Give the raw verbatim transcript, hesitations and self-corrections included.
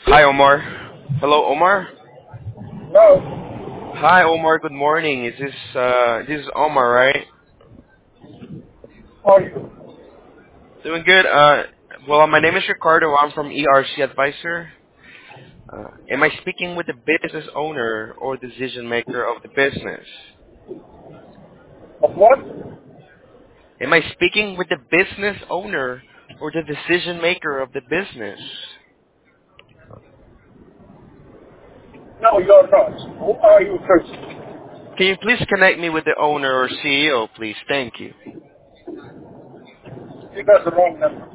Hi, Omar. Hello, Omar. No. Hi, Omar. Good morning. Is this uh this is Omar, right? How are you? Doing good. Uh, well, my name is Ricardo. I'm from E R C Advisor. Uh, am I speaking with the business owner or decision maker of the business? Of what? Am I speaking with the business owner or the decision maker of the business? No, you're not. Who are you first? Can you please connect me with the owner or C E O, please? Thank you. You got the wrong number.